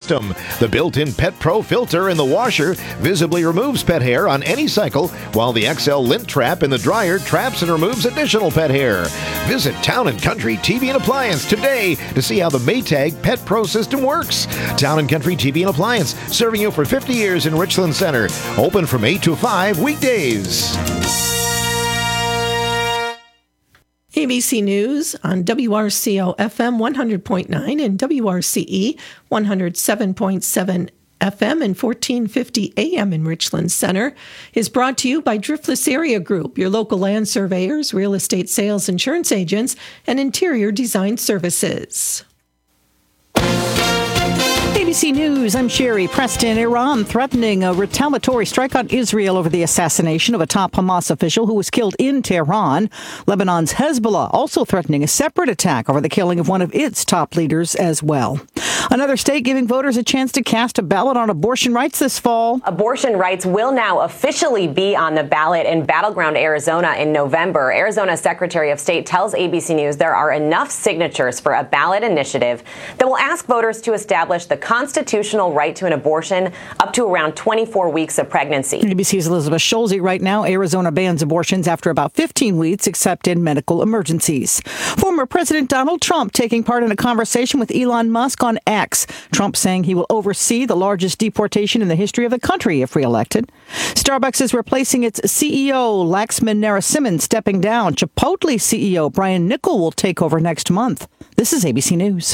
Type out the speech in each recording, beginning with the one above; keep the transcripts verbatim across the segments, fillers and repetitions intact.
system. The built-in Pet Pro filter in the washer visibly removes pet hair on any cycle, while the X L lint trap in the dryer traps and removes additional pet hair. Visit Town and Country T V and Appliance today to see how the Maytag Pet Pro system works. Town and Country T V and Appliance, serving you for fifty years in Richland Center. Open from eight to five weekdays. A B C News on W R C O F M one hundred point nine and W R C E one hundred seven point seven F M and fourteen fifty A M in Richland Center is brought to you by Driftless Area Group, your local land surveyors, real estate sales, insurance agents, and interior design services. A B C News, I'm Sherry Preston. Iran threatening a retaliatory strike on Israel over the assassination of a top Hamas official who was killed in Tehran. Lebanon's Hezbollah also threatening a separate attack over the killing of one of its top leaders as well. Another state giving voters a chance to cast a ballot on abortion rights this fall. Abortion rights will now officially be on the ballot in battleground Arizona in November. Arizona Secretary of State tells A B C News there are enough signatures for a ballot initiative that will ask voters to establish the constitutional right to an abortion up to around twenty-four weeks of pregnancy. A B C's Elizabeth Schulze. Right now, Arizona bans abortions after about fifteen weeks, except in medical emergencies. Former President Donald Trump taking part in a conversation with Elon Musk on X. Trump saying he will oversee the largest deportation in the history of the country if reelected. Starbucks is replacing its C E O, Laxman Narasimhan, stepping down. Chipotle C E O Brian Niccol will take over next month. This is A B C News.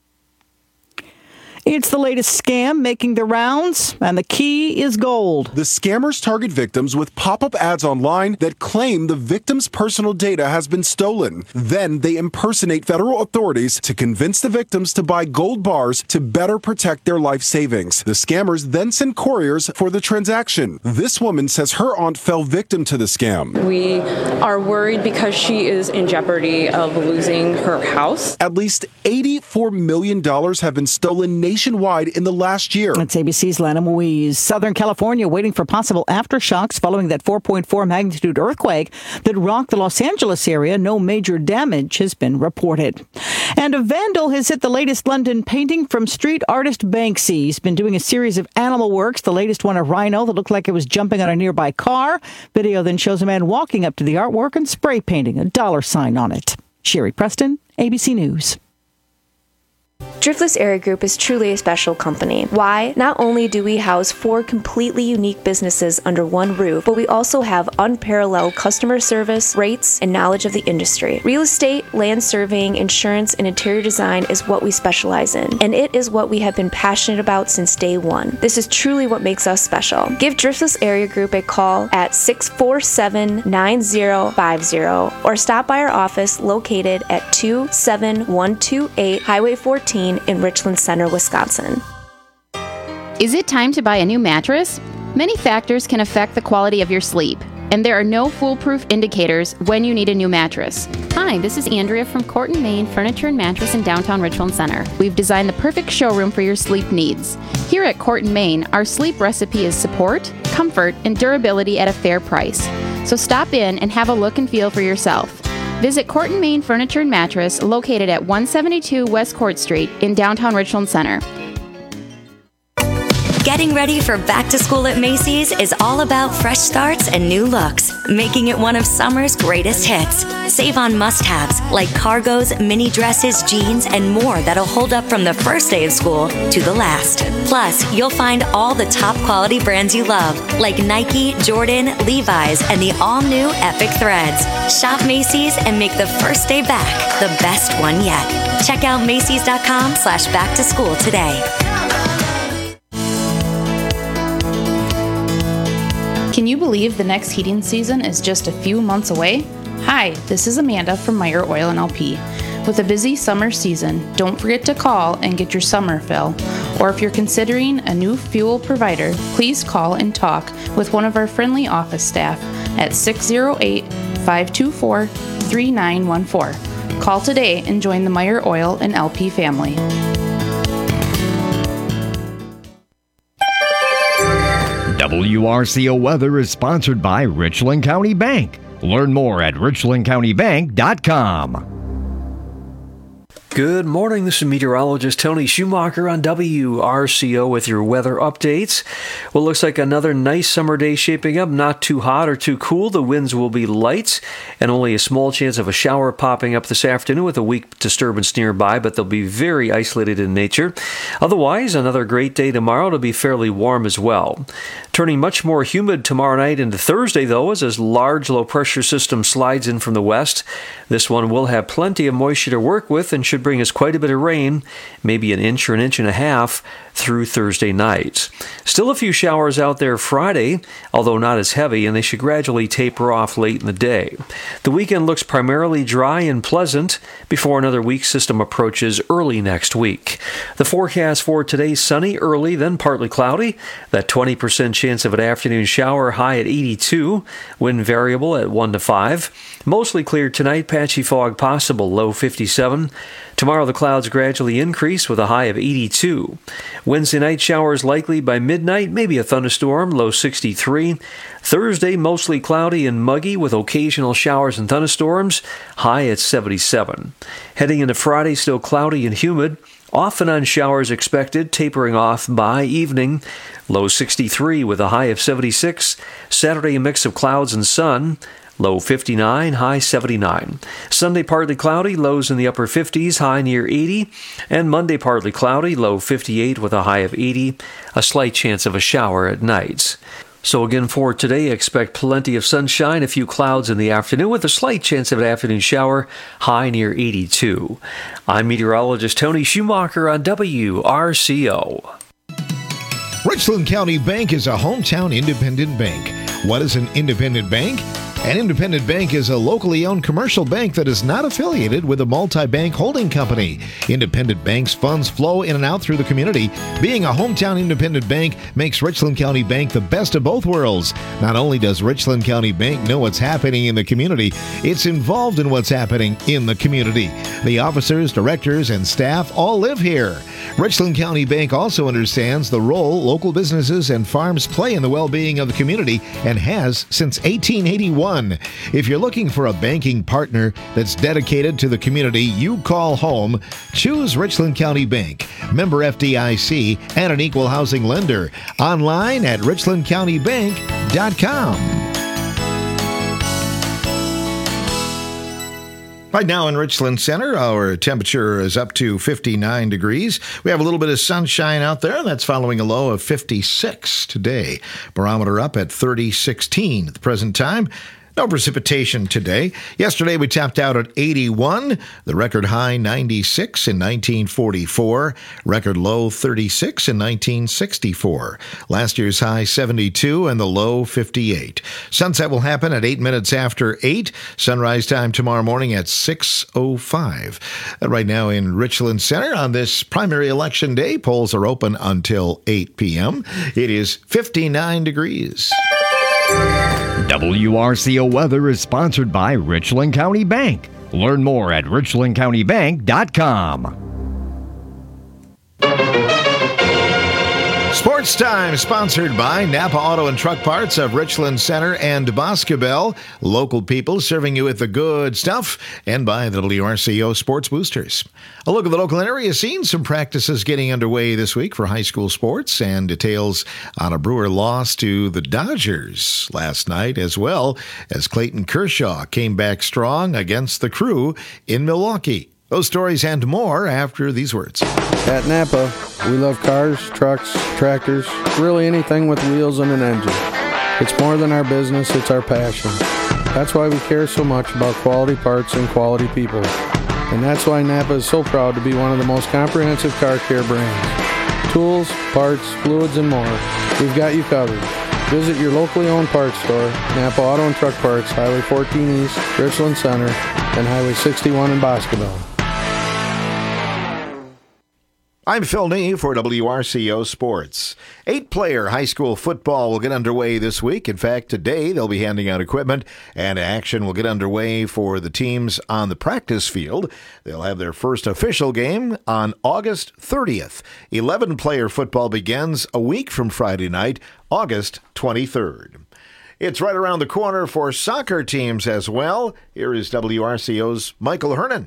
It's the latest scam making the rounds, and the key is gold. The scammers target victims with pop-up ads online that claim the victim's personal data has been stolen. Then they impersonate federal authorities to convince the victims to buy gold bars to better protect their life savings. The scammers then send couriers for the transaction. This woman says her aunt fell victim to the scam. We are worried because she is in jeopardy of losing her house. At least eighty-four million dollars have been stolen nationwide in the last year. It's A B C's Lana Louise. Southern California waiting for possible aftershocks following that four point four magnitude earthquake that rocked the Los Angeles area. No major damage has been reported. And a vandal has hit the latest London painting from street artist Banksy. He's been doing a series of animal works, the latest one a rhino that looked like it was jumping on a nearby car. Video then shows a man walking up to the artwork and spray painting a dollar sign on it. Sherry Preston, A B C News. Driftless Area Group is truly a special company. Why? Not only do we house four completely unique businesses under one roof, but we also have unparalleled customer service, rates, and knowledge of the industry. Real estate, land surveying, insurance, and interior design is what we specialize in, and it is what we have been passionate about since day one. This is truly what makes us special. Give Driftless Area Group a call at six four seven, nine zero five zero or stop by our office located at two seven one two eight Highway fourteen in Richland Center, Wisconsin. Is it time to buy a new mattress? Many factors can affect the quality of your sleep, and there are no foolproof indicators when you need a new mattress. Hi, this is Andrea from Court and Main Furniture and Mattress in downtown Richland Center. We've designed the perfect showroom for your sleep needs. Here at Court and Main, our sleep recipe is support, comfort, and durability at a fair price. So stop in and have a look and feel for yourself. Visit Court and Main Furniture and Mattress, located at one seventy-two West Court Street in downtown Richland Center. Getting ready for back to school at Macy's is all about fresh starts and new looks, making it one of summer's greatest hits. Save on must-haves like cargos, mini dresses, jeans, and more that'll hold up from the first day of school to the last. Plus, you'll find all the top quality brands you love, like Nike, Jordan, Levi's, and the all-new Epic Threads. Shop Macy's and make the first day back the best one yet. Check out Macy's.com slash back to school today. Can you believe the next heating season is just a few months away? Hi, this is Amanda from Meyer Oil and L P. With a busy summer season, don't forget to call and get your summer fill. Or if you're considering a new fuel provider, please call and talk with one of our friendly office staff at six oh eight, five two four, three nine one four. Call today and join the Meyer Oil and L P family. W R C O Weather is sponsored by Richland County Bank. Learn more at richland county bank dot com. Good morning. This is meteorologist Tony Schumacher on W R C O with your weather updates. Well, looks like another nice summer day shaping up. Not too hot or too cool. The winds will be light and only a small chance of a shower popping up this afternoon with a weak disturbance nearby, but they'll be very isolated in nature. Otherwise, another great day tomorrow. It'll be fairly warm as well. Turning much more humid tomorrow night into Thursday, though, as this large low-pressure system slides in from the west. This one will have plenty of moisture to work with and should bring us quite a bit of rain, maybe an inch or an inch and a half through Thursday night. Still a few showers out there Friday, although not as heavy, and they should gradually taper off late in the day. The weekend looks primarily dry and pleasant before another weak system approaches early next week. The forecast for today, sunny early, then partly cloudy. That twenty percent chance of an afternoon shower, high at eighty-two. Wind variable at one to five. Mostly clear tonight, patchy fog possible, low fifty-seven. Tomorrow the clouds gradually increase with a high of eighty-two. Wednesday night showers likely by midnight, maybe a thunderstorm, low sixty-three. Thursday mostly cloudy and muggy with occasional showers and thunderstorms, high at seventy-seven. Heading into Friday, still cloudy and humid. Off and on showers expected, tapering off by evening. Low sixty-three with a high of seventy-six. Saturday a mix of clouds and sun. Low fifty-nine, high seventy-nine. Sunday partly cloudy, lows in the upper fifties, high near eighty. And Monday partly cloudy, low fifty-eight with a high of eighty. A slight chance of a shower at night. So again for today, expect plenty of sunshine, a few clouds in the afternoon with a slight chance of an afternoon shower, high near eighty-two. I'm meteorologist Tony Schumacher on W R C O. Richland County Bank is a hometown independent bank. What is an independent bank? An independent bank is a locally owned commercial bank that is not affiliated with a multi-bank holding company. Independent banks' funds flow in and out through the community. Being a hometown independent bank makes Richland County Bank the best of both worlds. Not only does Richland County Bank know what's happening in the community, it's involved in what's happening in the community. The officers, directors, and staff all live here. Richland County Bank also understands the role local businesses and farms play in the well-being of the community and has since eighteen eighty-one. If you're looking for a banking partner that's dedicated to the community you call home, choose Richland County Bank, member F D I C, and an equal housing lender. Online at richland county bank dot com. Right now in Richland Center, our temperature is up to fifty-nine degrees. We have a little bit of sunshine out there. That's following a low of fifty-six today. Barometer up at thirty sixteen at the present time. No precipitation today. Yesterday we tapped out at eighty-one. The record high ninety-six in nineteen forty-four. Record low thirty-six in nineteen sixty-four. Last year's high seventy-two and the low fifty-eight. Sunset will happen at eight minutes after eight. Sunrise time tomorrow morning at six oh five. Right now in Richland Center on this primary election day, polls are open until eight p.m. It is fifty-nine degrees. W R C O weather is sponsored by Richland County Bank. Learn more at richland county bank dot com. Sports Time, sponsored by Napa Auto and Truck Parts of Richland Center and Boscobel. Local people serving you with the good stuff, and by the W R C O Sports Boosters. A look at the local area scene. Some practices getting underway this week for high school sports, and details on a Brewer loss to the Dodgers last night, as well as Clayton Kershaw came back strong against the Crew in Milwaukee. Those stories and more after these words. At Napa, we love cars, trucks, tractors, really anything with wheels and an engine. It's more than our business, it's our passion. That's why we care so much about quality parts and quality people. And that's why Napa is so proud to be one of the most comprehensive car care brands. Tools, parts, fluids, and more. We've got you covered. Visit your locally owned parts store, Napa Auto and Truck Parts, Highway fourteen East, Richland Center, and Highway sixty-one in Boscobel. I'm Phil Nee for W R C O Sports. Eight-player high school football will get underway this week. In fact, today they'll be handing out equipment, and action will get underway for the teams on the practice field. They'll have their first official game on August thirtieth. eleven-player football begins a week from Friday night, August twenty-third. It's right around the corner for soccer teams as well. Here is W R C O's Michael Hernan.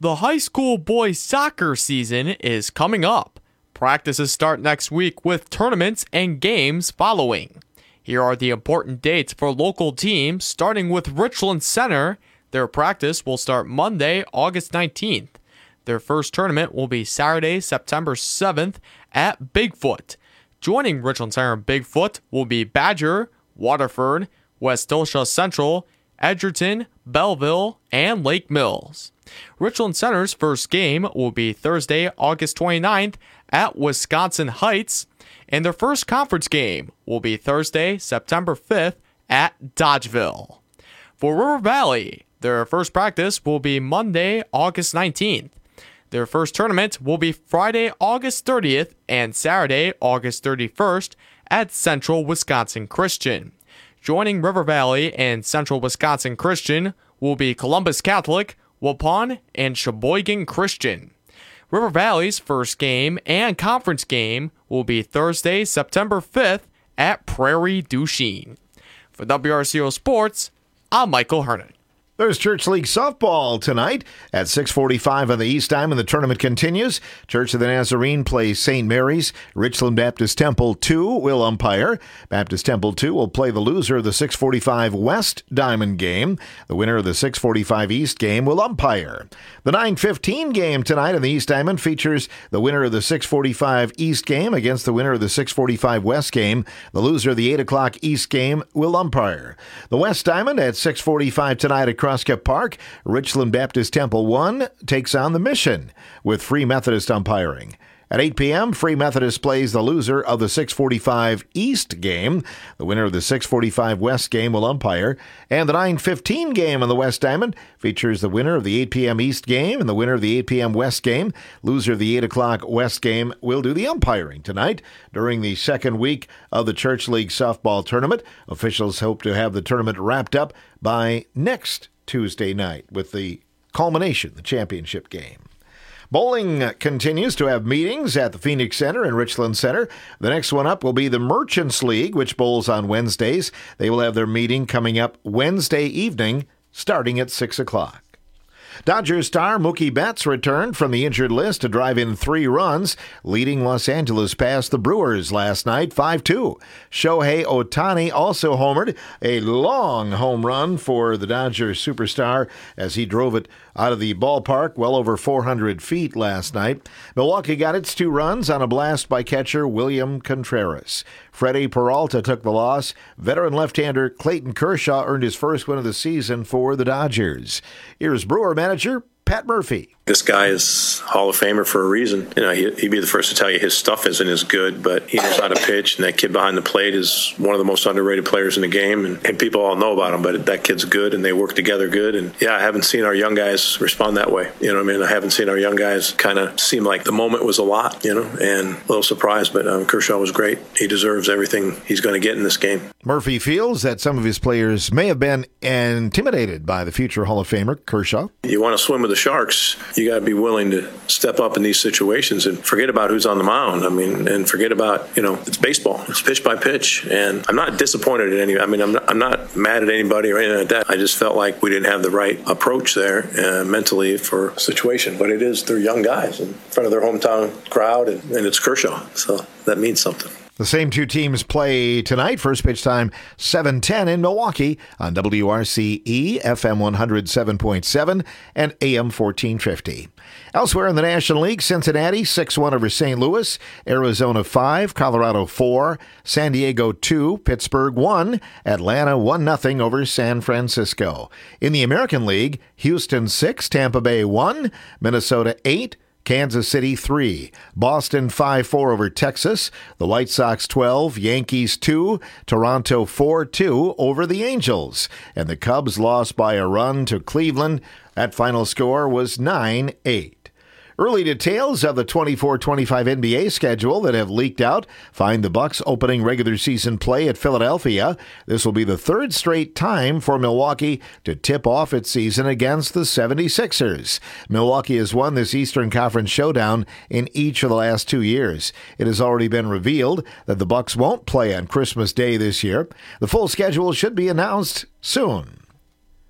The high school boys soccer season is coming up. Practices start next week with tournaments and games following. Here are the important dates for local teams, starting with Richland Center. Their practice will start Monday, August nineteenth. Their first tournament will be Saturday, September seventh at Bigfoot. Joining Richland Center and Bigfoot will be Badger, Waterford, Westosha Central, Edgerton, Belleville, and Lake Mills. Richland Center's first game will be Thursday, August twenty-ninth at Wisconsin Heights, and their first conference game will be Thursday, September fifth at Dodgeville. For River Valley, their first practice will be Monday, August nineteenth. Their first tournament will be Friday, August thirtieth and Saturday, August thirty-first at Central Wisconsin Christian. Joining River Valley and Central Wisconsin Christian will be Columbus Catholic, Waupun, and Sheboygan Christian. River Valley's first game and conference game will be Thursday, September fifth at Prairie du Chien. For W R C O Sports, I'm Michael Hernan. There's Church League softball tonight at six forty-five on the East Time, and the tournament continues. Church of the Nazarene plays Saint Mary's. Richland Baptist Temple two will umpire. Baptist Temple two will play the loser of the six forty-five West Diamond game. The winner of the six forty-five East game will umpire. The nine fifteen game tonight in the East Diamond features the winner of the six forty-five East game against the winner of the six forty-five West game. The loser of the eight o'clock East game will umpire. The West Diamond at six forty-five tonight at Crosscup Park. Richland Baptist Temple one takes on the Mission with Free Methodist umpiring. At eight p.m., Free Methodist plays the loser of the six forty-five East game. The winner of the six forty-five West game will umpire. And the nine fifteen game on the West Diamond features the winner of the eight p.m. East game and the winner of the eight p.m. West game. Loser of the eight o'clock West game will do the umpiring tonight during the second week of the Church League softball tournament. Officials hope to have the tournament wrapped up by next Tuesday night with the culmination, the championship game. Bowling continues to have meetings at the Phoenix Center and Richland Center. The next one up will be the Merchants League, which bowls on Wednesdays. They will have their meeting coming up Wednesday evening, starting at six o'clock. Dodgers star Mookie Betts returned from the injured list to drive in three runs, leading Los Angeles past the Brewers last night five two. Shohei Ohtani also homered, a long home run for the Dodgers superstar as he drove it out of the ballpark well over four hundred feet last night. Milwaukee got its two runs on a blast by catcher William Contreras. Freddie Peralta took the loss. Veteran left-hander Clayton Kershaw earned his first win of the season for the Dodgers. Here's Brewer manager Pat Murphy. This guy is Hall of Famer for a reason. You know, he'd be the first to tell you his stuff isn't as good, but he knows how to pitch, and that kid behind the plate is one of the most underrated players in the game, and, and people all know about him, but that kid's good, and they work together good. And, yeah, I haven't seen our young guys respond that way. You know what I mean? I haven't seen our young guys kind of seem like the moment was a lot, you know, and a little surprised, but um, Kershaw was great. He deserves everything he's going to get in this game. Murphy feels that some of his players may have been intimidated by the future Hall of Famer, Kershaw. You want to swim with the Sharks, you got to be willing to step up in these situations and forget about who's on the mound. I mean, and forget about, you know, it's baseball. It's pitch by pitch. And I'm not disappointed in any, I mean, I'm not, I'm not mad at anybody or anything like that. I just felt like we didn't have the right approach there uh, mentally for a situation. But it is, they're young guys in front of their hometown crowd, and, and it's Kershaw. So that means something. The same two teams play tonight. First pitch time, seven ten in Milwaukee on W R C E, F M one oh seven point seven and A M fourteen fifty. Elsewhere in the National League, Cincinnati six one over Saint Louis, Arizona five, Colorado four, San Diego two, Pittsburgh one, Atlanta one nothing over San Francisco. In the American League, Houston six, Tampa Bay one, Minnesota eight, Kansas City three, Boston five four over Texas, the White Sox twelve, Yankees two, Toronto four two over the Angels, and the Cubs lost by a run to Cleveland. That final score was nine eight. Early details of the twenty-four twenty-five N B A schedule that have leaked out find the Bucks opening regular season play at Philadelphia. This will be the third straight time for Milwaukee to tip off its season against the seventy-sixers. Milwaukee has won this Eastern Conference showdown in each of the last two years. It has already been revealed that the Bucks won't play on Christmas Day this year. The full schedule should be announced soon.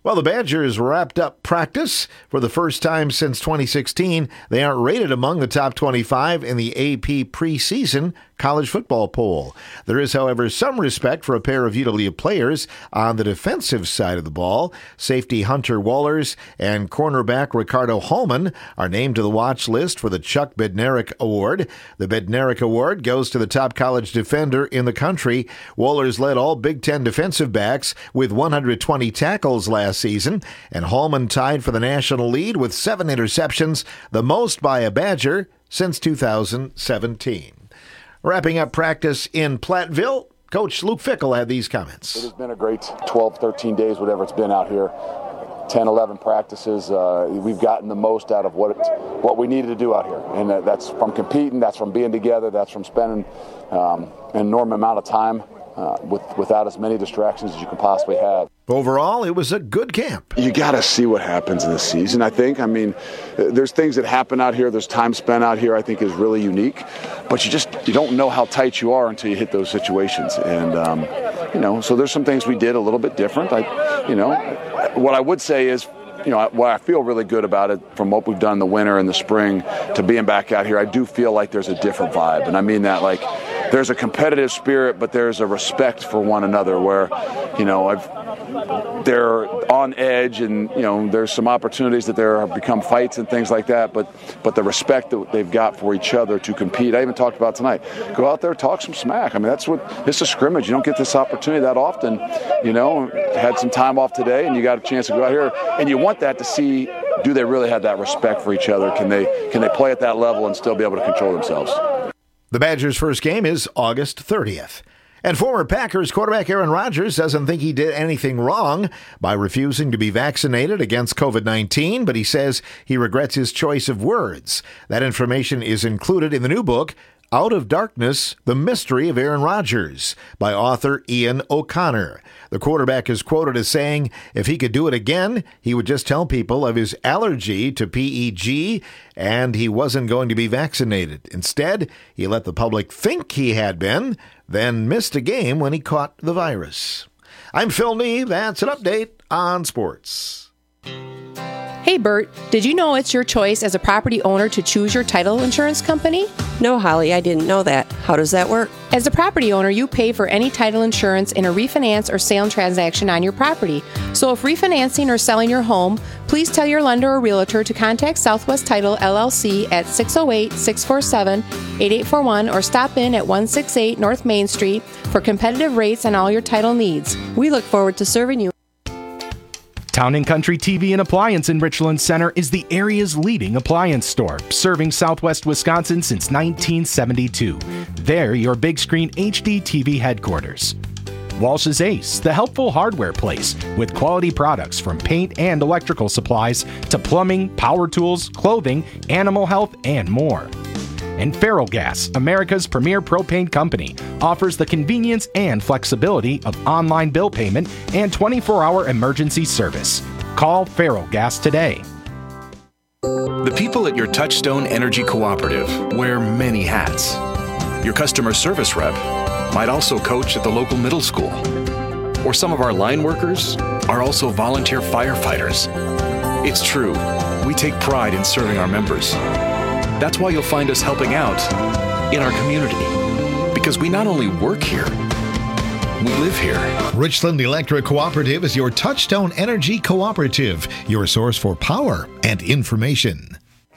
Well, the Badgers wrapped up practice for the first time since twenty sixteen. They aren't rated among the top twenty-five in the A P preseason college football poll. There is, however, some respect for a pair of U W players on the defensive side of the ball. Safety Hunter Wohlers and cornerback Ricardo Holman are named to the watch list for the Chuck Bednarik Award. The Bednarik Award goes to the top college defender in the country. Wohlers led all Big Ten defensive backs with one hundred twenty tackles last season, and Holman tied for the national lead with seven interceptions, the most by a Badger since two thousand seventeen. Wrapping up practice in Platteville, Coach Luke Fickell had these comments. It has been a great twelve, thirteen days, whatever it's been out here. ten, eleven practices. Uh, we've gotten the most out of what it, what we needed to do out here. And uh, that's from competing, that's from being together, that's from spending um, an enormous amount of time uh, with, without as many distractions as you can possibly have. Overall, it was a good camp. You got to see what happens in the season, I think. I mean, there's things that happen out here. There's time spent out here I think is really unique. But you just you don't know how tight you are until you hit those situations. And, um, you know, so there's some things we did a little bit different. I, you know, what I would say is, you know, what I feel really good about it from what we've done in the winter and the spring to being back out here, I do feel like there's a different vibe. And I mean that like there's a competitive spirit, but there's a respect for one another where, you know, I've, they're on edge and, you know, there's some opportunities that there have become fights and things like that, but but the respect that they've got for each other to compete. I even talked about tonight. Go out there, talk some smack. I mean, that's what, it's a scrimmage. You don't get this opportunity that often, you know. Had some time off today and you got a chance to go out here, and you want that to see, do they really have that respect for each other? Can they can they play at that level and still be able to control themselves? The Badgers' first game is August thirtieth. And former Packers quarterback Aaron Rodgers doesn't think he did anything wrong by refusing to be vaccinated against covid nineteen, but he says he regrets his choice of words. That information is included in the new book, Out of Darkness, The Mystery of Aaron Rodgers, by author Ian O'Connor. The quarterback is quoted as saying if he could do it again, he would just tell people of his allergy to P E G and he wasn't going to be vaccinated. Instead, he let the public think he had been, then missed a game when he caught the virus. I'm Phil Neeve. That's an update on sports. Hey Bert, did you know it's your choice as a property owner to choose your title insurance company? No, Holly, I didn't know that. How does that work? As a property owner, you pay for any title insurance in a refinance or sale transaction on your property. So if refinancing or selling your home, please tell your lender or realtor to contact Southwest Title L L C at six oh eight, six four seven, eight eight four one or stop in at one sixty-eight North Main Street for competitive rates on all your title needs. We look forward to serving you. Town and Country T V and Appliance in Richland Center is the area's leading appliance store, serving Southwest Wisconsin since nineteen seventy-two. They're your big screen H D T V headquarters. Walsh's Ace, the helpful hardware place with quality products from paint and electrical supplies to plumbing, power tools, clothing, animal health, and more. And Feral Gas, America's premier propane company, offers the convenience and flexibility of online bill payment and twenty-four hour emergency service. Call Feral Gas today. The people at your Touchstone Energy Cooperative wear many hats. Your customer service rep might also coach at the local middle school. Or some of our line workers are also volunteer firefighters. It's true, we take pride in serving our members. That's why you'll find us helping out in our community. Because we not only work here, we live here. Richland Electric Cooperative is your Touchstone Energy Cooperative, your source for power and information.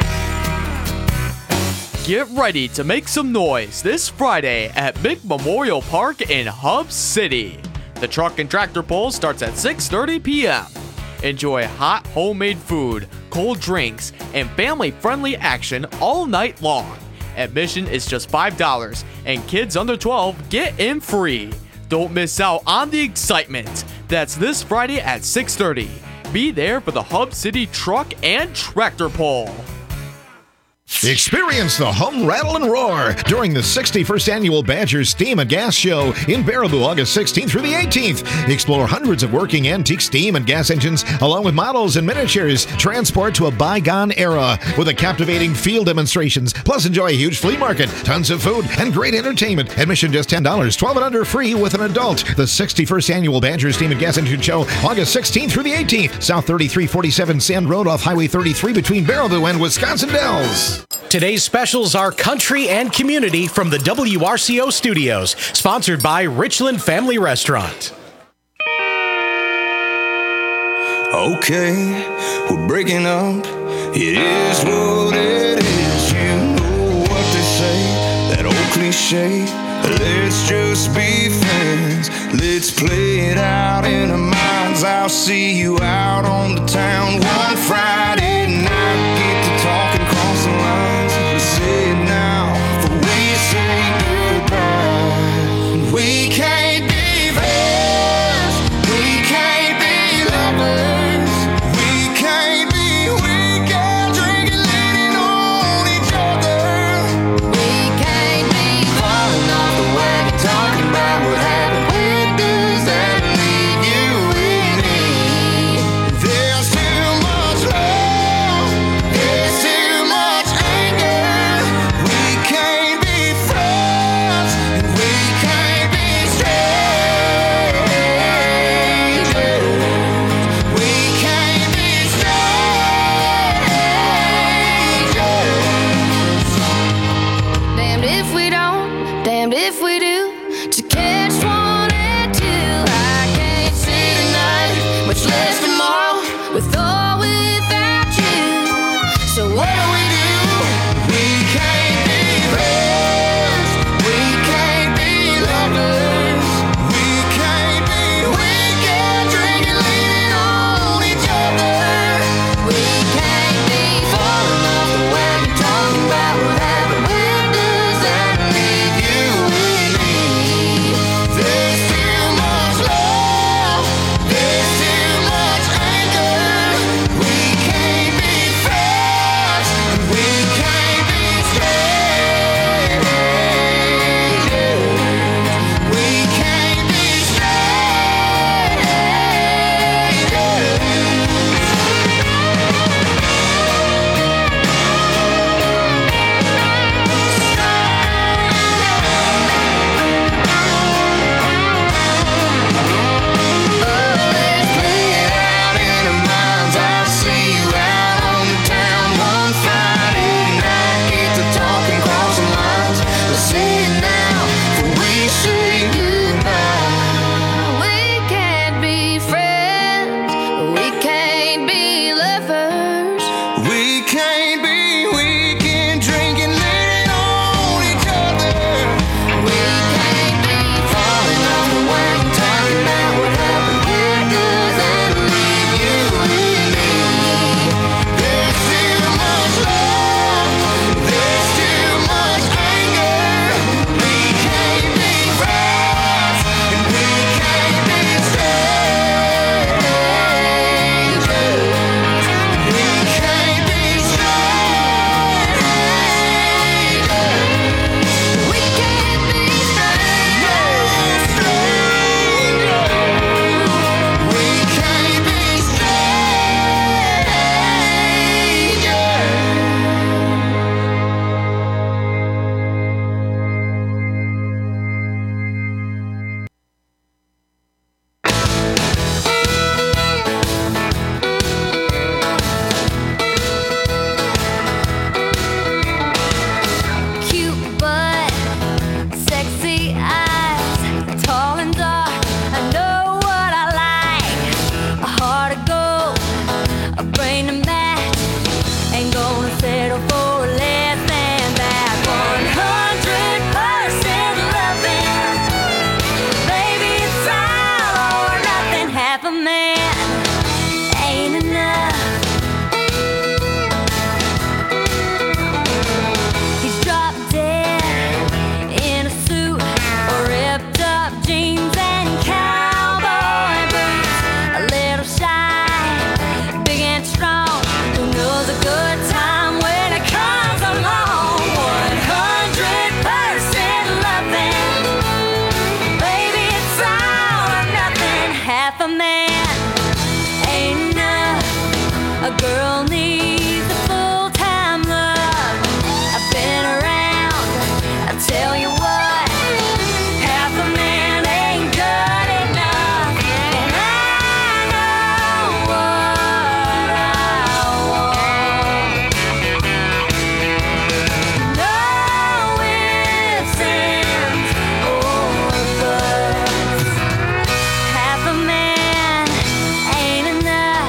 Get ready to make some noise this Friday at Big Memorial Park in Hub City. The truck and tractor pull starts at six thirty p.m. Enjoy hot homemade food, cold drinks, and family-friendly action all night long. Admission is just five dollars, and kids under twelve get in free. Don't miss out on the excitement. That's this Friday at six thirty. Be there for the Hub City Truck and Tractor Pull. Experience the hum, rattle, and roar during the sixty-first Annual Badger Steam and Gas Show in Baraboo, August sixteenth through the eighteenth. Explore hundreds of working antique steam and gas engines, along with models and miniatures. Transport to a bygone era with a captivating field demonstrations. Plus, enjoy a huge flea market, tons of food, and great entertainment. Admission just ten dollars, twelve and under free with an adult. The sixty-first Annual Badger Steam and Gas Engine Show, August sixteenth through the eighteenth. South thirty-three forty-seven Sand Road off Highway thirty-three between Baraboo and Wisconsin Dells. Today's specials are country and community from the W R C O studios, sponsored by Richland Family Restaurant. Okay, we're breaking up. It is what it is. You know what they say, that old cliche. Let's just be friends. Let's play it out in our minds. I'll see you out on the town one Friday night. Get to talking, cross the lines. Let's say it now before we say goodbye. We can't be friends. We can't be lovers. We can't be weekend drinking, leaning on each other. We can't be falling off the wagon, talking about what happened. Where does that leave you and me? There's too much love. There's too much anger. We can't be friends, and we can't be strangers. We can't be strangers. Damned if we don't, damned if we do. To catch one and two, I can't see tonight, much less tomorrow, with or without you. So what do we do? We can't be friends. We can't be lovers. We can't be weekend drinking, leaning on each other. We can't be falling off the wagon, talking about what happened. Where does that leave you and me? a man ain't enough. A girl needs a full-time love. I've been around, I'll tell you what, half a man ain't good enough. And I know what I want. No ifs, ands, or buts. Half a man ain't enough.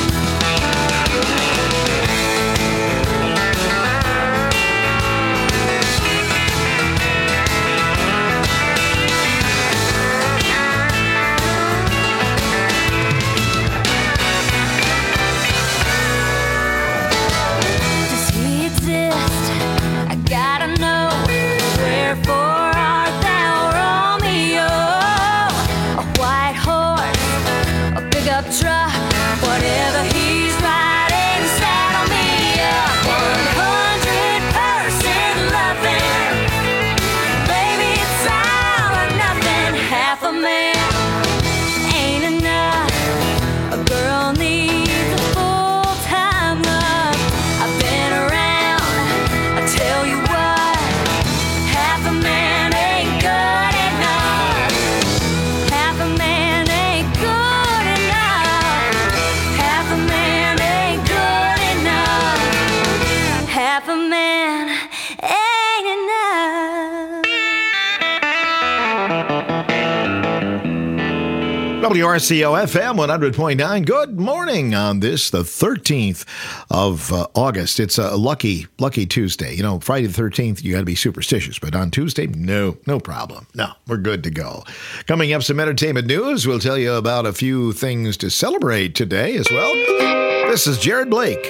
Does he exist? I gotta know. Wherefore art thou, Romeo? A white horse, a pickup truck, whatever he's riding, saddle me up. One hundred percent loving, baby, it's all or nothing. Half a man ain't enough. A girl needs a full-time love. I've been around, I tell you what, half a man ain't good enough. Half a man ain't good enough. Half a man ain't good enough. Half a man ain't enough. W R C O F M one hundred point nine. Good morning on this, the thirteenth of uh, August. It's a lucky, lucky Tuesday. You know, Friday the thirteenth, you got to be superstitious. But on Tuesday, no, no problem. No, we're good to go. Coming up, some entertainment news. We'll tell you about a few things to celebrate today as well. This is Jared Blake.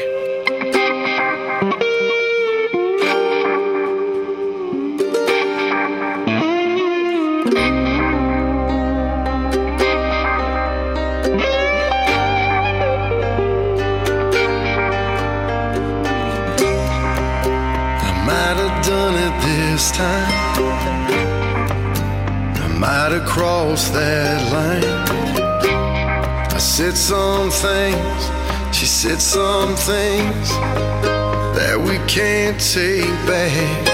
I might have done it this time. I might have crossed that line. I said some things, she said some things that we can't take back.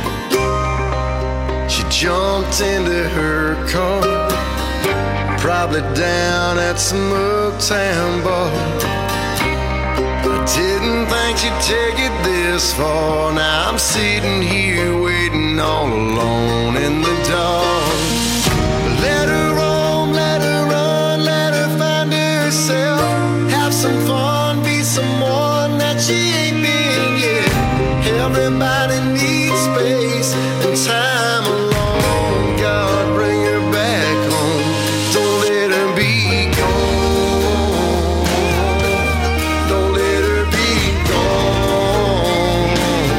She jumped into her car, probably down at some uptown bar. I didn't think she'd take it this far. Now I'm sitting here waiting all alone in the dark. Let her roam, let her run, let her find herself. Have some fun, be someone that she ain't been yet. Everybody needs space and time alone. God, bring her back home. Don't let her be gone. Don't let her be gone.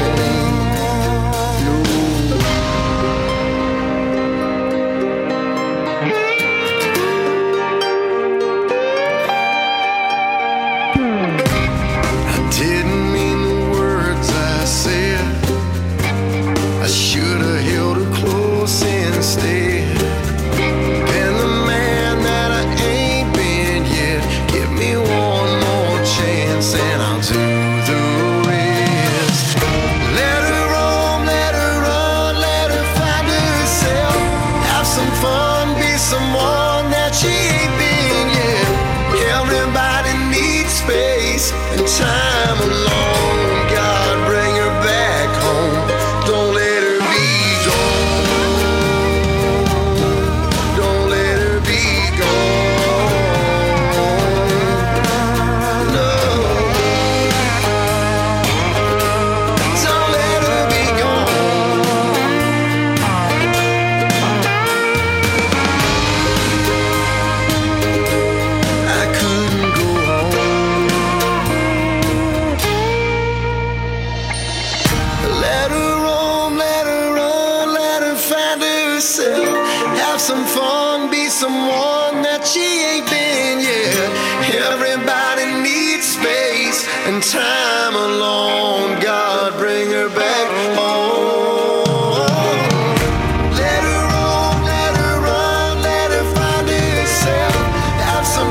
I didn't mean the words I said. I should have held her close instead. Been the man that I ain't been yet. Give me one more chance and I'll do the rest. Let her roam, let her run, let her find herself. Have some fun, be someone that she ain't been yet. Everybody needs space and time alone. God, bring her back home. Don't let her be gone. Don't let her be gone. No. Don't let her be gone. I couldn't go home. Let her roam, let her run, let her find herself. Have some fun, be someone that she ain't been yet. Everybody needs space and time alone. God, bring her back home. Let her roam, let her run, let her find herself. Have some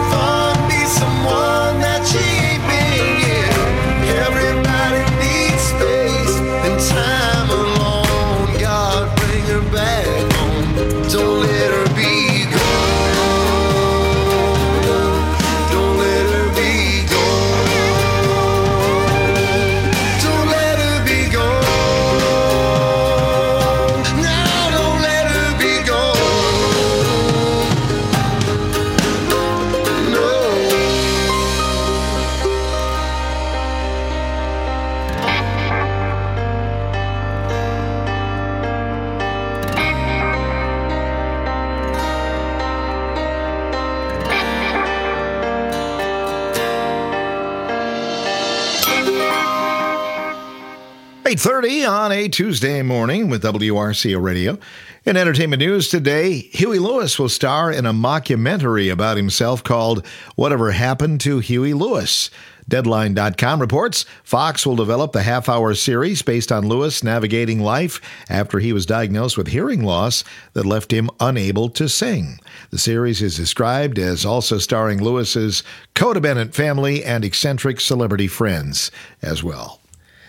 eight thirty on a Tuesday morning with W R C O Radio. In entertainment news today, Huey Lewis will star in a mockumentary about himself called Whatever Happened to Huey Lewis. Deadline dot com reports Fox will develop the half-hour series based on Lewis navigating life after he was diagnosed with hearing loss that left him unable to sing. The series is described as also starring Lewis's codependent family and eccentric celebrity friends as well.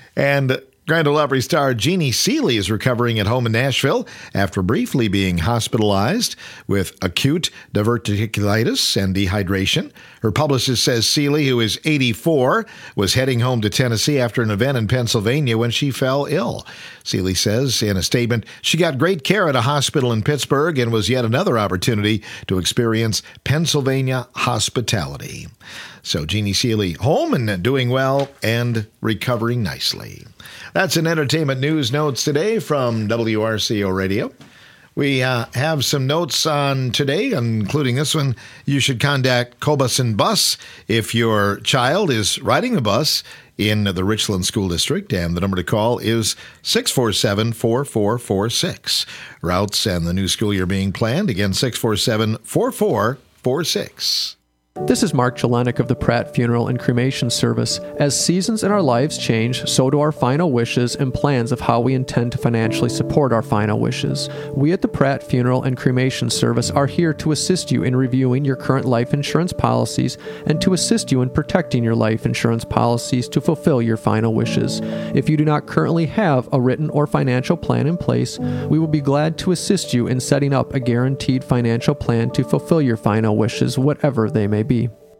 And Grand Ole Opry star Jeannie Seely is recovering at home in Nashville after briefly being hospitalized with acute diverticulitis and dehydration. Her publicist says Seely, who is eighty-four, was heading home to Tennessee after an event in Pennsylvania when she fell ill. Seely says in a statement, she got great care at a hospital in Pittsburgh and was yet another opportunity to experience Pennsylvania hospitality. So Jeannie Seely home and doing well and recovering nicely. That's in entertainment news notes today from W R C O Radio. We uh, have some notes on today, including this one. You should contact Cobus and Bus if your child is riding a bus in the Richland School District, and the number to call is six four seven, four four four six. Routes and the new school year being planned, again, six four seven, four four four six. This is Mark Jelinek of the Pratt Funeral and Cremation Service. As seasons in our lives change, so do our final wishes and plans of how we intend to financially support our final wishes. We at the Pratt Funeral and Cremation Service are here to assist you in reviewing your current life insurance policies and to assist you in protecting your life insurance policies to fulfill your final wishes. If you do not currently have a written or financial plan in place, we will be glad to assist you in setting up a guaranteed financial plan to fulfill your final wishes, whatever they may be.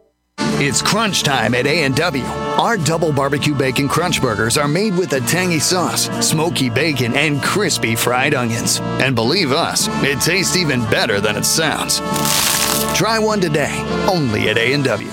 It's crunch time at A and W. Our double barbecue bacon crunch burgers are made with a tangy sauce, smoky bacon, and crispy fried onions. And believe us, it tastes even better than it sounds. Try one today, only at A and W.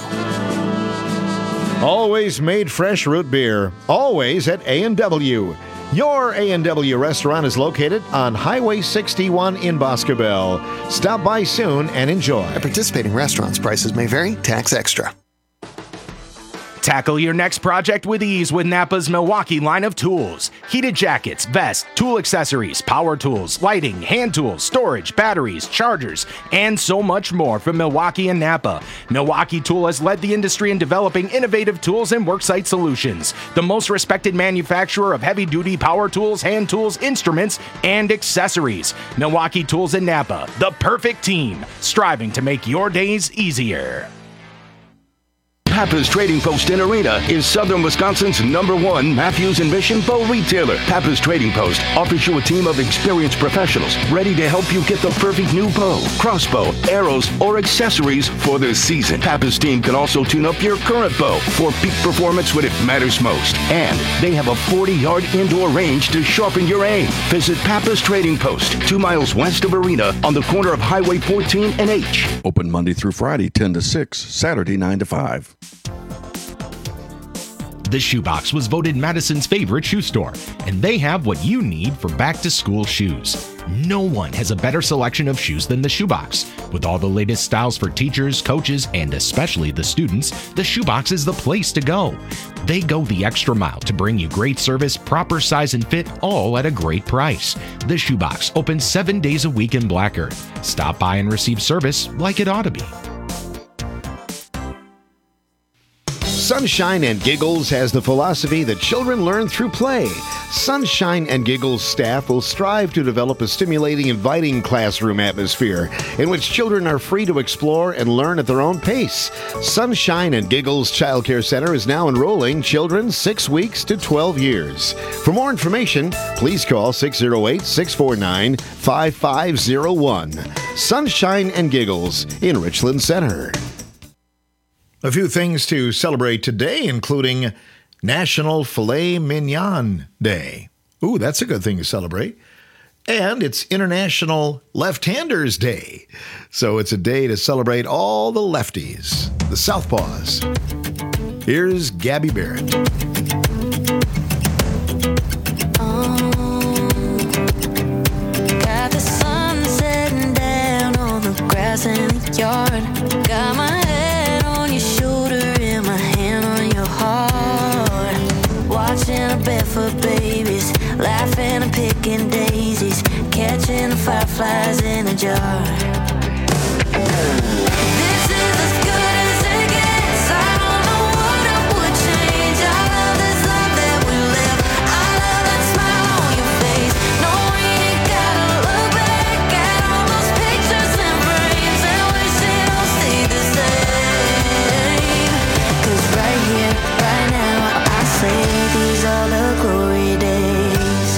Always made fresh root beer, always at A and W. Your A and W restaurant is located on Highway sixty-one in Boscobel. Stop by soon and enjoy. At participating restaurants, prices may vary, tax extra. Tackle your next project with ease with Napa's Milwaukee line of tools. Heated jackets, vests, tool accessories, power tools, lighting, hand tools, storage, batteries, chargers, and so much more from Milwaukee and Napa. Milwaukee Tool has led the industry in developing innovative tools and worksite solutions. The most respected manufacturer of heavy-duty power tools, hand tools, instruments, and accessories. Milwaukee Tools and Napa, the perfect team, striving to make your days easier. Pappas Trading Post in Arena is Southern Wisconsin's number one Matthews and Mission bow retailer. Pappas Trading Post offers you a team of experienced professionals ready to help you get the perfect new bow, crossbow, arrows, or accessories for this season. Pappas team can also tune up your current bow for peak performance when it matters most. And they have a forty-yard indoor range to sharpen your aim. Visit Pappas Trading Post, two miles west of Arena on the corner of Highway fourteen and H. Open Monday through Friday, ten to six, Saturday, nine to five. The Shoebox was voted Madison's favorite shoe store, and they have what you need for back-to-school shoes. No one has a better selection of shoes than the Shoebox. With all the latest styles for teachers, coaches, and especially the students, the Shoebox is the place to go. They go the extra mile to bring you great service, proper size and fit, all at a great price. The Shoebox opens seven days a week in Black Earth. Stop by and receive service like it ought to be. Sunshine and Giggles has the philosophy that children learn through play. Sunshine and Giggles staff will strive to develop a stimulating, inviting classroom atmosphere in which children are free to explore and learn at their own pace. Sunshine and Giggles Child Care Center is now enrolling children six weeks to twelve years. For more information, please call six oh eight, six four nine, five five oh one. Sunshine and Giggles in Richland Center. A few things to celebrate today, including National Filet Mignon Day. Ooh, that's a good thing to celebrate. And it's International Left-Handers Day. So it's a day to celebrate all the lefties, the southpaws. Here's Gabby Barrett. Got the sun setting down on the grass in the yard. Got my head on your shoulder and my hand on your heart. Watching a barefoot baby and I'm picking daisies, catching the fireflies in a jar. This is as good as it gets. I don't know what I would change. I love this life that we live. I love that smile on your face. No, we ain't gotta look back at all those pictures and frames and wish it all stayed the same. 'Cause right here, right now, I say these are the glory days.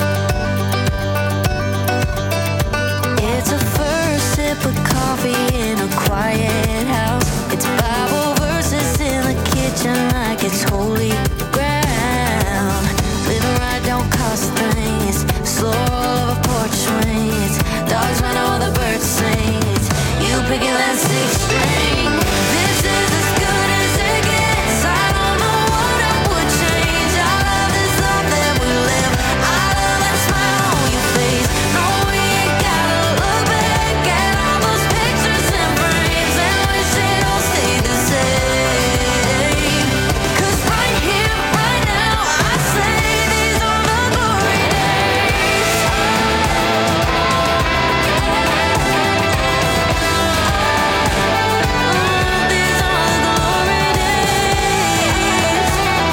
It's a first sip of coffee in a quiet house. It's Bible verses in the kitchen like it's holy ground. Living right don't cost a thing. It's slow of a porch swing. It's dogs run all the birds sing. It's you picking that six string. This is as good as it gets. I don't know what I would change. I love this life that we live. I love that smile on your face. No, we ain't gotta look back at all those pictures and frames and wish it all stayed the same. 'Cause right here, right now, I say these are the glory days. These are the glory days.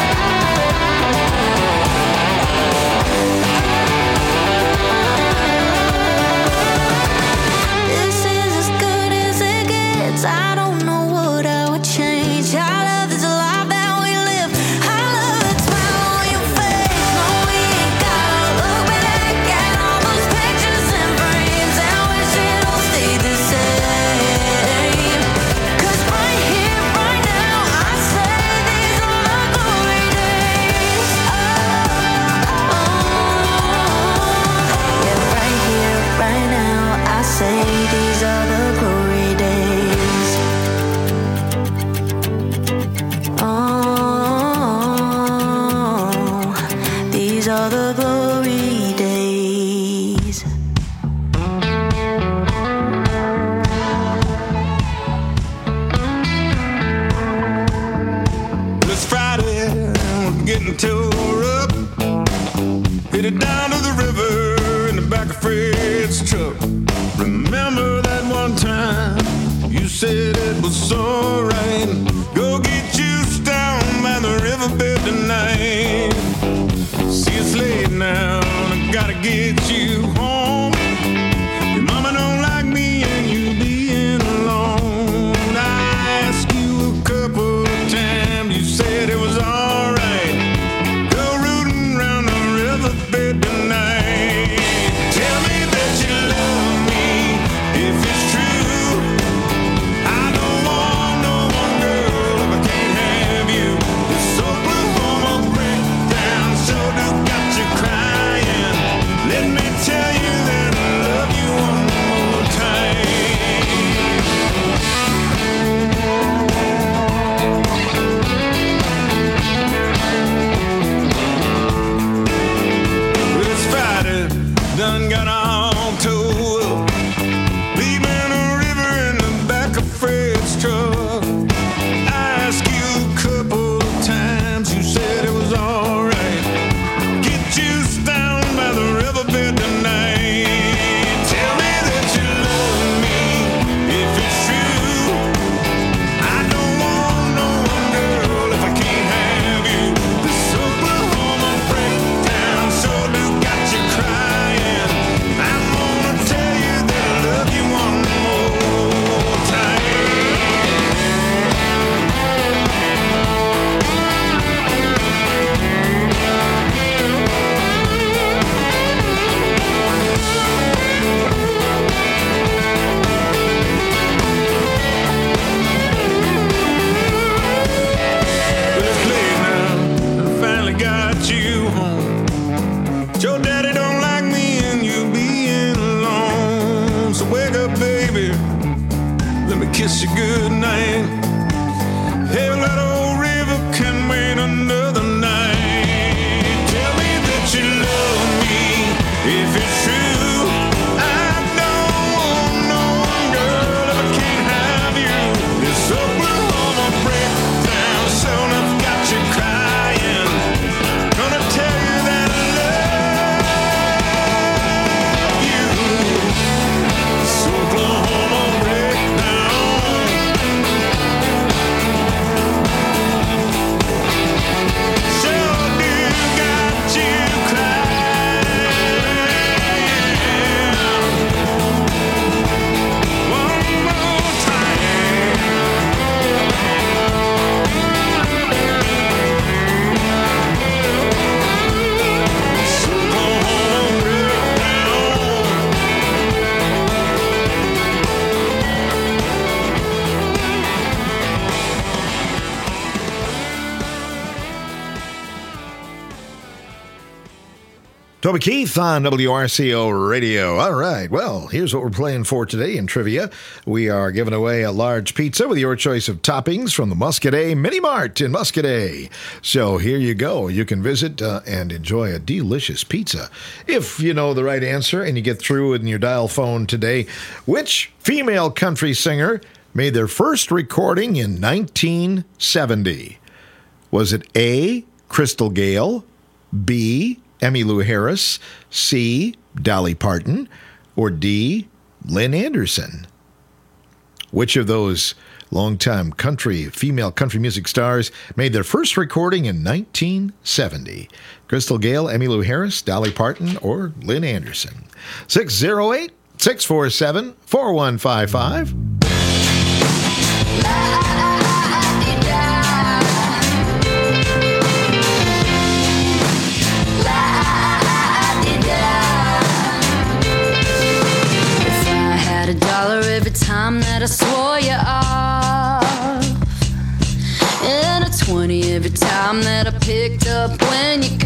This is as good as it gets. I don't know what I would change. I love this life that we live. I love that smile on your face. No, we ain't gotta look back at all those pictures and frames and wish it all stayed the same. 'Cause right here, right now, I say these are the glory days. Oh, yeah, right here, right now, I say these are the glory days. Oh, these are the glory days. It's Friday, we're getting tore up. Headed down to the river in the back of Fred's truck. Remember that one time you said it was alright. Go get juice down by the riverbed tonight. See, it's late now, I gotta get you home. Your mama don't like me and you being alone. I asked you a couple of times, you said it was alright. Go rooting around the riverbed tonight. Tell me that you love me if it's true. I don't want no one girl if I can't have you. This Oklahoma breakdown sure do got you crying. Let me tell you that I love you one more time. Well, it's Friday, done got all towed up. Leaving a river in the back of Fred's truck. I asked you a couple of times, you said it was alright. Get juice down by the riverbed tonight. Tell me that you love me if it's true. I don't want no one girl if I can't have you. This Oklahoma breakdown sure do got you crying. I'm gonna tell you that I love you one more time. But it's late now, I finally got you home. Your daddy don't like me and you being alone. So wake up, baby, let me kiss you goodnight. Hell, that old river can wait another night. Tell me that you love me if it's true. I don't want no one girl if I can't have you. This Oklahoma breakdown sure enough got you crying. Gonna tell you that I love Toby Keith on W R C O Radio. All right, well, here's what we're playing for today in trivia. We are giving away a large pizza with your choice of toppings from the Muscadet Mini Mart in Muscadet. So here you go. You can visit uh, and enjoy a delicious pizza. If you know the right answer and you get through in your dial phone today, which female country singer made their first recording in nineteen seventy? Was it A, Crystal Gayle, B, Emmylou Harris, C, Dolly Parton, or D, Lynn Anderson? Which of those longtime country, female country music stars made their first recording in nineteen seventy? Crystal Gayle, Emmylou Harris, Dolly Parton, or Lynn Anderson? six oh eight, six four seven, four one five five. Time that I swore you off, and a twenty every time that I picked up when you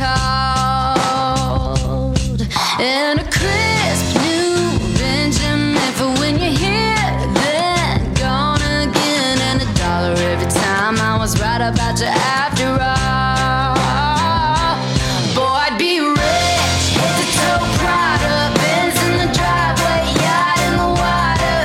called, and a crisp new Benjamin for when you're here, then gone again, and a dollar every time I was right about you after all. Boy, I'd be rich, head to toe, Prada, Benz in the driveway, yacht in the water.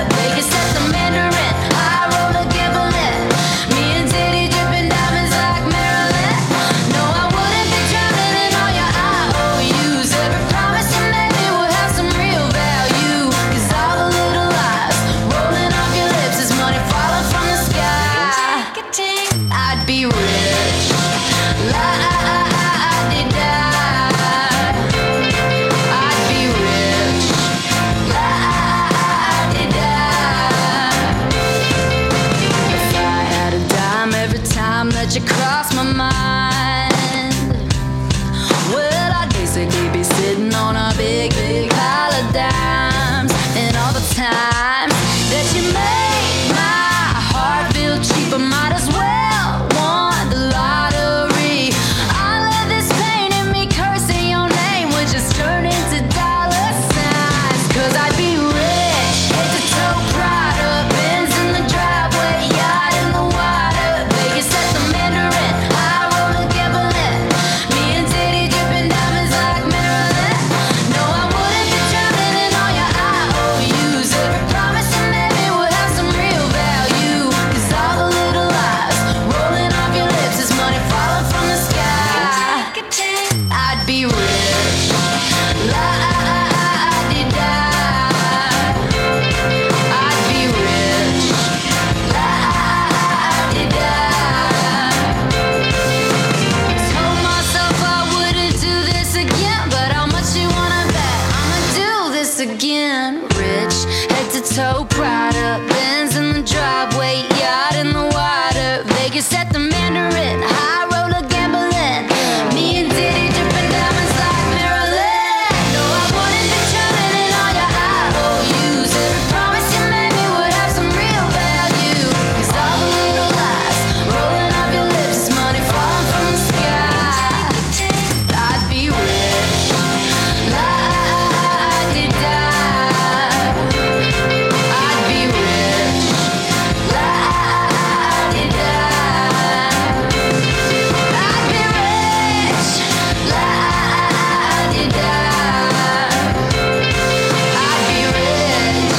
You cross my mind. Well, I'd basically be sitting on a big, big pile of dimes. And all the time that you made my heart feel cheap, I might as well want the lottery. I let this pain in me cursing your name would just turn into dollar signs. Cause I'd be rich, head to toe, Prada, Benz in the driveway, yacht in the water, Vegas at the Mandarin, I roll a gambling. Me and Teddy dripping diamonds like Marilyn. No, I wouldn't be drowning in all your I O Us. Every promise you made me would have some real value. Cause all the little lies rolling off your lips is money falling from the sky. I'd be rich, la-di-da. I'd be rich, la-di-da. Told myself I wouldn't do this again, but how much you wanna bet I'ma do this again? Rich, head to toe, Prada, Benz in the driveway, yacht in the water, Vegas at the Mandarin, high roller gambling. Me and Diddy dripping diamonds like Marilyn. No, I wouldn't be drowning in all your I O Us. Every promise you made me would have some real value. Cause all the little lies rolling off your lips is money falling from the sky. I'd be rich, la-di-da. I'd be rich, la-di-da. I'd be rich, la-di-da. I'd be rich,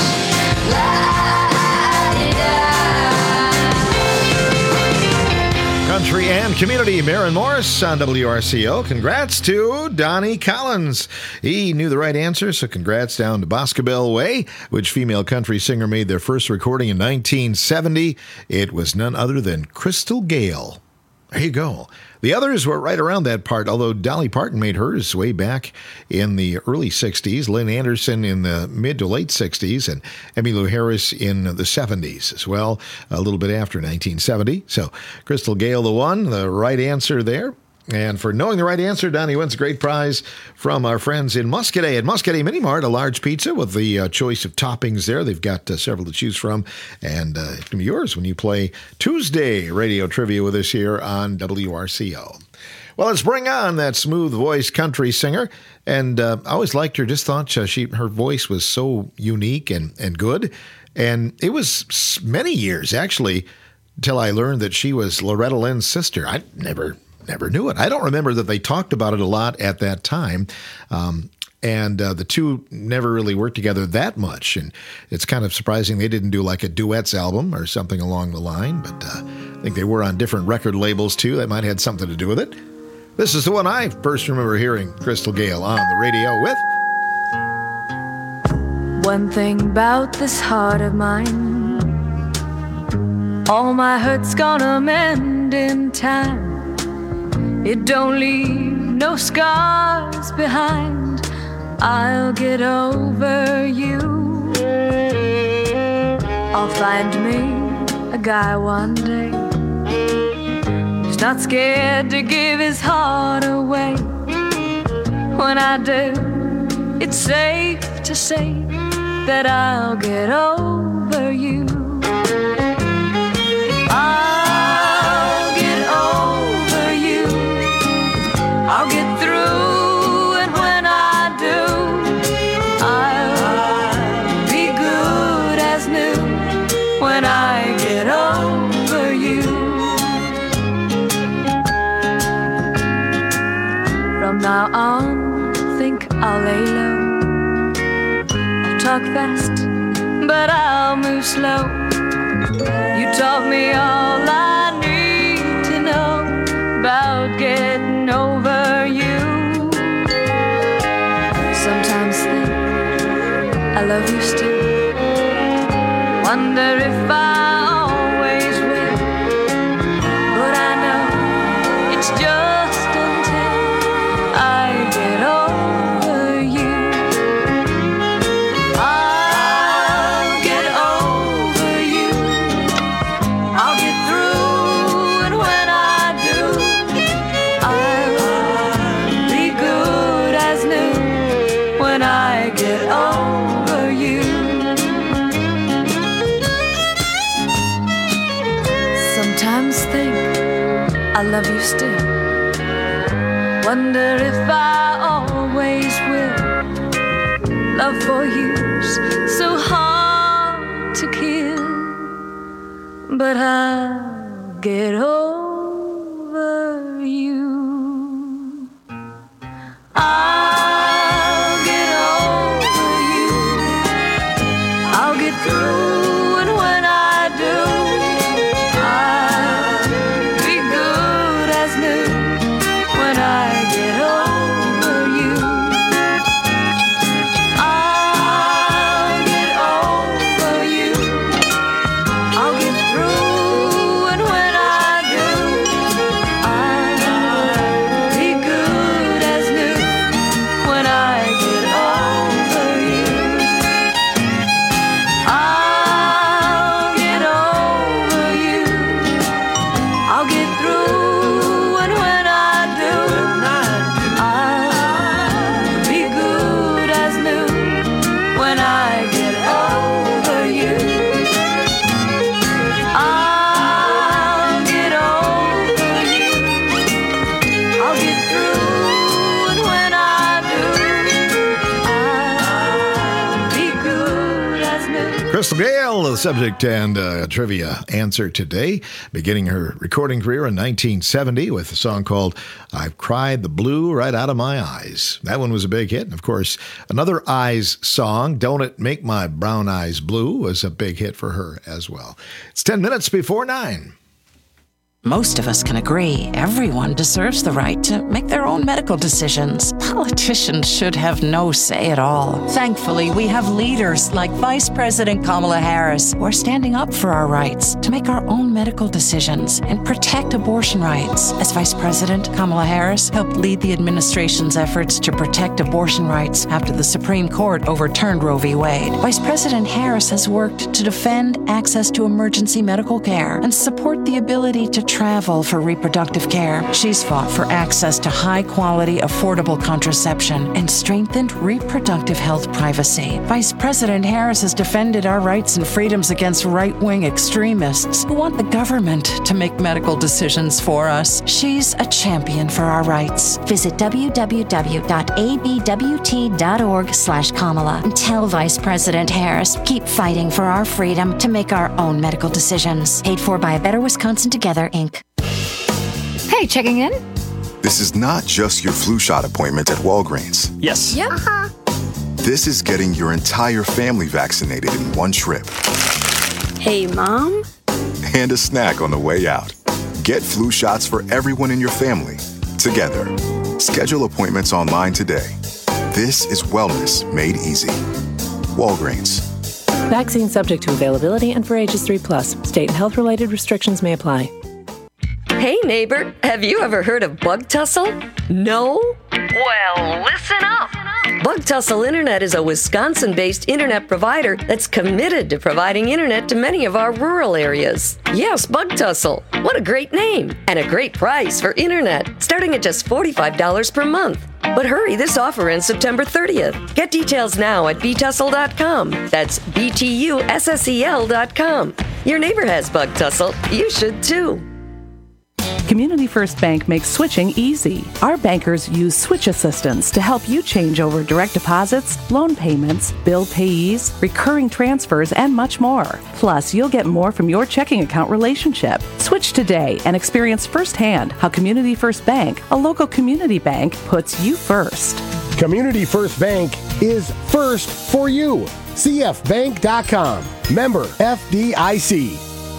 la-di-da. Country and Community, Maren Morris on W R C O. Congrats to Donnie Collins. He knew the right answer, so congrats down to Boscobel Way, which female country singer made their first recording in nineteen seventy. It was none other than Crystal Gayle. There you go. The others were right around that part, although Dolly Parton made hers way back in the early sixties, Lynn Anderson in the mid to late sixties, and Emmylou Harris in the seventies as well, a little bit after nineteen seventy. So Crystal Gayle, the one, the right answer there. And for knowing the right answer, Donnie wins a great prize from our friends in Muscadet. At Muscadet Mini Mart, a large pizza with the uh, choice of toppings there. They've got uh, several to choose from. And uh, it's going to be yours when you play Tuesday Radio Trivia with us here on W R C O. Well, let's bring on that smooth voice country singer. And uh, I always liked her, just thought uh, she her voice was so unique and, and good. And it was many years, actually, until I learned that she was Loretta Lynn's sister. I never never knew it. I don't remember that they talked about it a lot at that time. Um, and uh, the two never really worked together that much. And it's kind of surprising they didn't do like a duets album or something along the line. But uh, I think they were on different record labels, too. That might have had something to do with it. This is the one I first remember hearing Crystal Gayle on the radio with. One thing about this heart of mine, all my hurt's gonna mend in time. It don't leave no scars behind. I'll get over you. I'll find me a guy one day who's not scared to give his heart away. When I do, it's safe to say that I'll get over you. I'll get over you. I'll get through, and when I do, I'll be good as new when I get over you. From now on, think I'll lay low. Talk fast, but I'll move slow. You taught me all I need to know about getting over you. Sometimes think I love you still. Wonder if I always will. But I know it's just until I get over you. I love you still. Wonder if I always will. Love for you's so hard to kill, but I'll get over you. I'll get over you. I'll get through, and when I do, Crystal Gayle, the subject and uh, trivia answer today, beginning her recording career in nineteen seventy with a song called I've Cried the Blue Right Out of My Eyes. That one was a big hit. And of course, another Eyes song, Don't It Make My Brown Eyes Blue, was a big hit for her as well. It's ten minutes before nine. Most of us can agree everyone deserves the right to make their own medical decisions. Politicians should have no say at all. Thankfully, we have leaders like Vice President Kamala Harris who are standing up for our rights to make our own medical decisions and protect abortion rights. As Vice President, Kamala Harris helped lead the administration's efforts to protect abortion rights after the Supreme Court overturned Roe v. Wade. Vice President Harris has worked to defend access to emergency medical care and support the ability to travel for reproductive care. She's fought for access to high-quality, affordable contraception and strengthened reproductive health privacy. Vice President Harris has defended our rights and freedoms against right-wing extremists who want the government to make medical decisions for us. She's a champion for our rights. Visit w w w dot a b w t dot org slash Kamala and tell Vice President Harris, keep fighting for our freedom to make our own medical decisions. Paid for by A Better Wisconsin Together, Incorporated. Hey, checking in? This is not just your flu shot appointment at Walgreens. Yes. Yeah. Uh-huh. This is getting your entire family vaccinated in one trip. Hey, Mom? And a snack on the way out. Get flu shots for everyone in your family. Together. Schedule appointments online today. This is wellness made easy. Walgreens. Vaccine subject to availability and for ages three plus. State and health-related restrictions may apply. Hey, neighbor, have you ever heard of Bug Tussle? No? Well, listen up. Bug Tussle Internet is a Wisconsin-based internet provider that's committed to providing internet to many of our rural areas. Yes, Bug Tussle. What a great name and a great price for internet, starting at just forty-five dollars per month. But hurry, this offer ends September thirtieth. Get details now at b tussle dot com. That's B T U S S E L dot com. Your neighbor has Bug Tussle. You should too. Community First Bank makes switching easy. Our bankers use switch assistance to help you change over direct deposits, loan payments, bill payees, recurring transfers, and much more. Plus, you'll get more from your checking account relationship. Switch today and experience firsthand how Community First Bank, a local community bank, puts you first. Community First Bank is first for you. c f bank dot com. Member F D I C.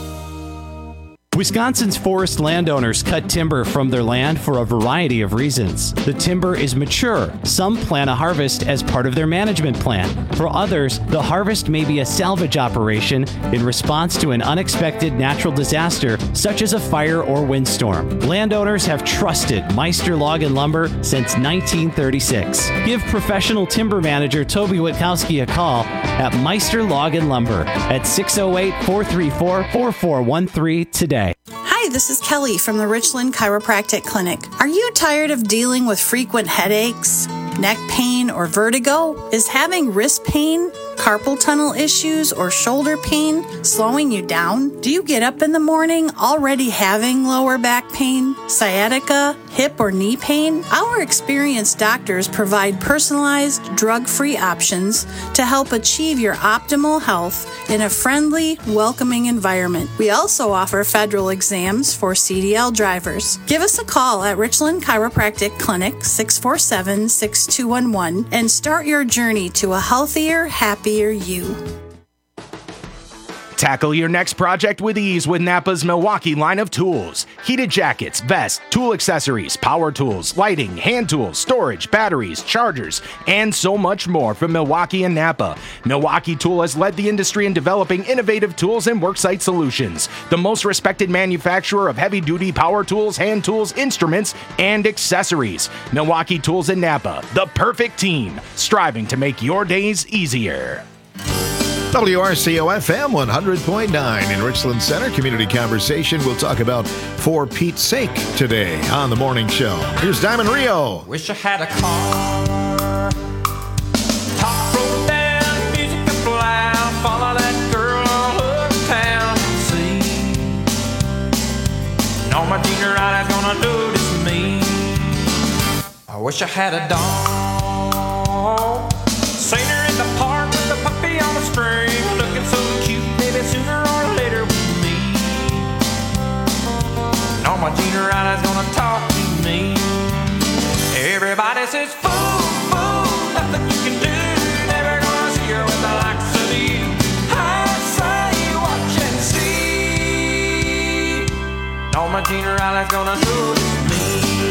Wisconsin's forest landowners cut timber from their land for a variety of reasons. The timber is mature. Some plan a harvest as part of their management plan. For others, the harvest may be a salvage operation in response to an unexpected natural disaster, such as a fire or windstorm. Landowners have trusted Meister Log and Lumber since nineteen thirty-six. Give professional timber manager Toby Witkowski a call at Meister Log and Lumber at six oh eight, four three four, four four one three today. Hi, this is Kelly from the Richland Chiropractic Clinic. Are you tired of dealing with frequent headaches, neck pain, or vertigo? Is having wrist pain, carpal tunnel issues, or shoulder pain slowing you down? Do you get up in the morning already having lower back pain, sciatica, hip or knee pain? Our experienced doctors provide personalized, drug-free options to help achieve your optimal health in a friendly, welcoming environment. We also offer federal exams for C D L drivers. Give us a call at Richland Chiropractic Clinic, six four seven, six two one one, and start your journey to a healthier, happier you. Tackle your next project with ease with Napa's Milwaukee line of tools. Heated jackets, vests, tool accessories, power tools, lighting, hand tools, storage, batteries, chargers, and so much more from Milwaukee and Napa. Milwaukee Tool has led the industry in developing innovative tools and worksite solutions. The most respected manufacturer of heavy-duty power tools, hand tools, instruments, and accessories. Milwaukee Tools and Napa, the perfect team, striving to make your days easier. W R C O F M one hundred point nine in Richland Center. Community Conversation. We'll talk about For Pete's Sake today on the morning show. Here's Diamond Rio. Wish I had a car. Top road down, music up loud. Follow that girl all over town. See, no, my junior rider's gonna do this to me. I wish I had a dog. Seen her in the park with a puppy on the string, looking so cute, maybe sooner or later with me. No, my junior rider's gonna talk to me. Everybody says, fool, fool, nothing you can do. Never gonna see her with the likes of you. I say, watch and see. No, my junior rider's gonna do this to me.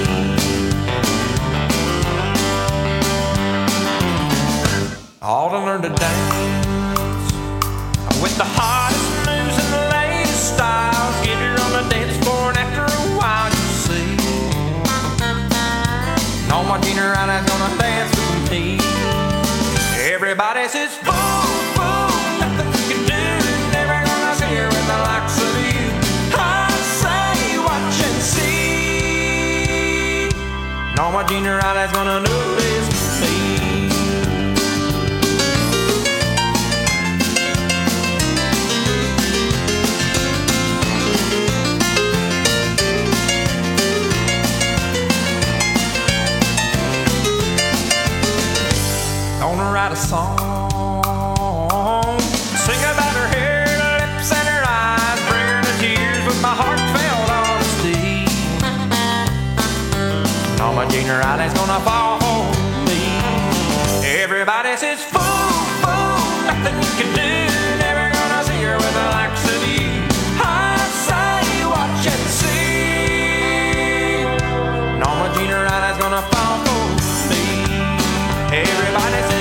All to learn to dance with the hottest moves and the latest styles. Get her on the dance floor and after a while you see. No, my junior rider's gonna dance with me. Everybody says, fool, fool, nothing you can do. Never gonna see her with the likes of you. I say, watch Everybody's gonna notice me. Gonna write a song, sing about her hair, her lips, and her eyes, bring her to tears with my heartfelt honesty. Norma Jean Riley's gonna fall for me. Everybody says, fool, fool, nothing you can do, never gonna see her with the likes of you. I say, watch and see. Norma Jean Riley's gonna fall for me. Everybody says,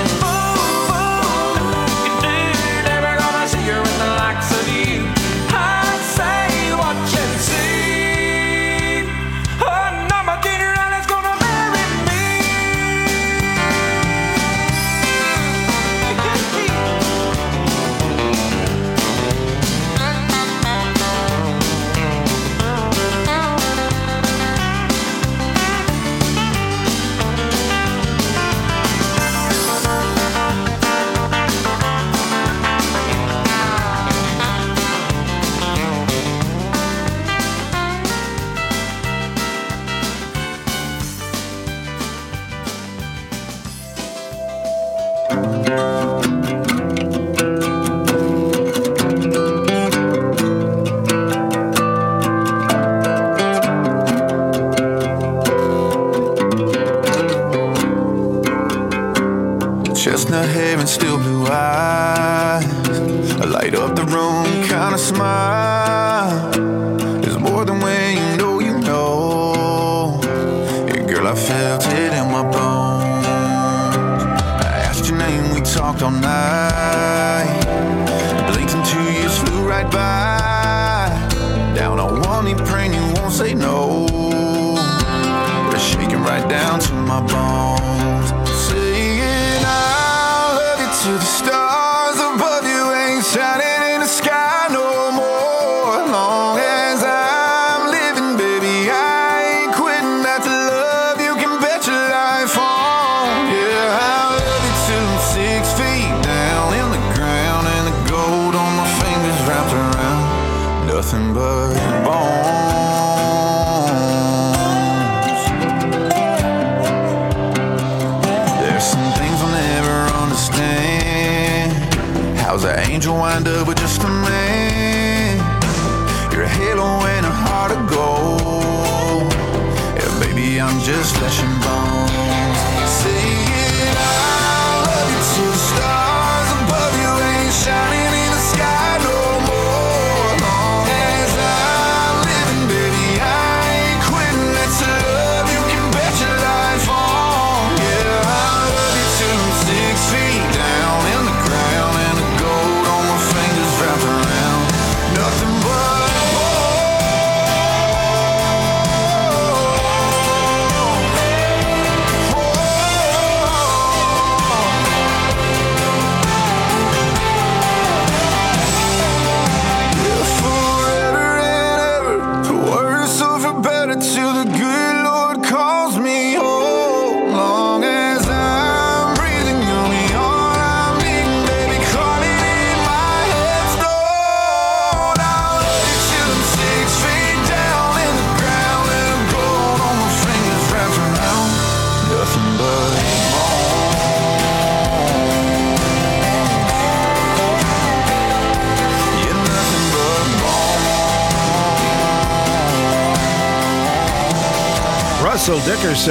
chestnut hair and still blue eyes, a light up the room kind of smile. There's more than when you know you know. Yeah, girl, I felt it in my bones. I asked your name, we talked all night. Blinked and two years flew right by. Down on one knee praying you won't say no. But it's shaking right down to my bones. Saying I love you to the stars above you ain't shining in the sky no more. Long as I'm living, baby, I ain't quitting. That's the love you can bet your life on. Yeah, I love you till I'm six feet down in the ground and the gold on my fingers wrapped around nothing but bones. There's some things I'll never understand. How's an angel wind up with just a man? You're a halo and a heart of gold. Yeah, baby, I'm just flesh and bones. Saying I love you till the stars above you ain't shining in the sky no more. Long as I'm living, baby, I ain't quitting. That's the love you can bet your life on. Yeah, I love you till I'm six feet down in the ground and the gold on my fingers wrapped around nothing but forever and ever, for worse or for better, till the good Lord calls me home. Long as I'm breathing, you'll be all I'm needing, baby. Crawling in my headstone. I'll love you till I'm six feet down in the ground and the gold on my fingers wrapped around nothing but yeah, nothing but Russell Dickerson